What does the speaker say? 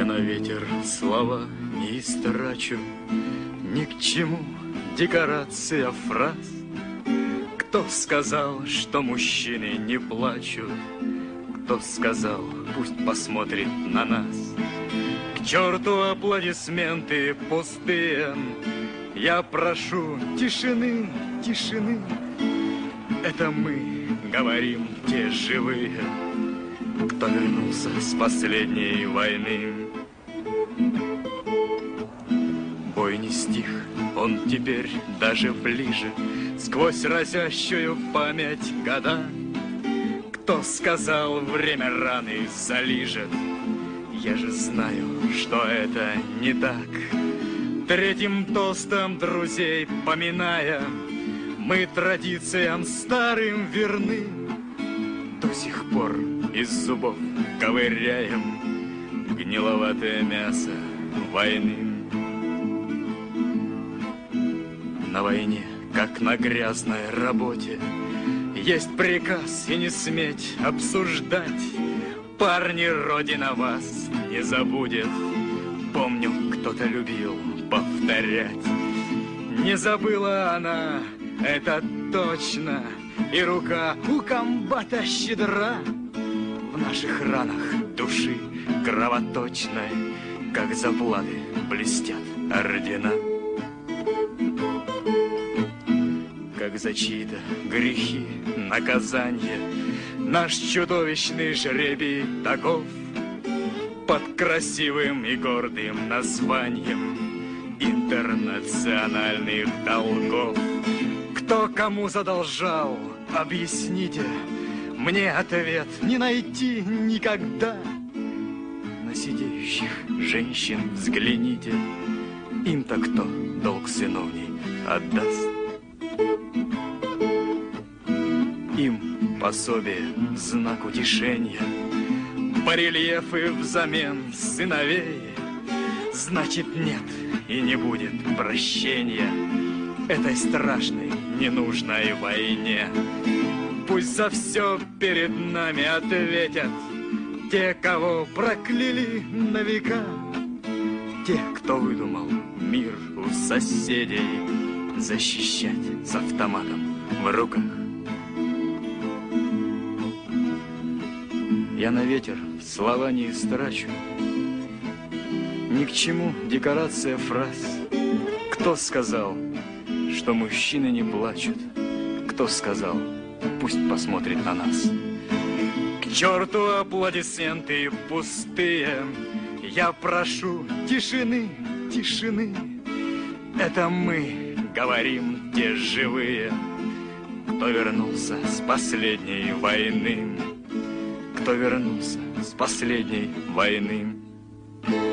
Я на ветер слова не истрачу, ни к чему декорация фраз. Кто сказал, что мужчины не плачут? Кто сказал, пусть посмотрит на нас? К черту аплодисменты пустые, я прошу тишины, тишины. Это мы говорим, те живые, кто вернулся с последней войны. Бой не стих, он теперь даже ближе, сквозь разящую память года. Кто сказал, время раны залижет? Я же знаю, что это не так. Третьим тостом друзей поминая, мы традициям старым верны. До сих пор из зубов ковыряем гниловатое мясо войны. На войне, как на грязной работе, есть приказ и не сметь обсуждать. Парни, Родина вас не забудет. Помню, кто-то любил повторять. Не забыла она, это точно. И рука у комбата щедра. В наших ранах души кровоточной, как заплаты блестят ордена. Как за чьи-то грехи наказанье, наш чудовищный жребий таков. Под красивым и гордым названием интернациональных долгов. Кто кому задолжал, объясните, мне ответ не найти никогда. На сидеющих женщин взгляните, им-то кто долг сыновний отдаст? Им пособие, знак утешения, барельефы взамен сыновей. Значит, нет и не будет прощения этой страшной, ненужной войне. Пусть за все перед нами ответят те, кого прокляли на века, те, кто выдумал мир у соседей защищать с автоматом в руках. Я на ветер слова не истрачу, ни к чему декорация фраз. Кто сказал, что мужчины не плачут? Кто сказал, пусть посмотрит на нас? К черту аплодисменты пустые, я прошу тишины, тишины. Это мы говорим, те живые, кто вернулся с последней войны. Кто вернулся с последней войны.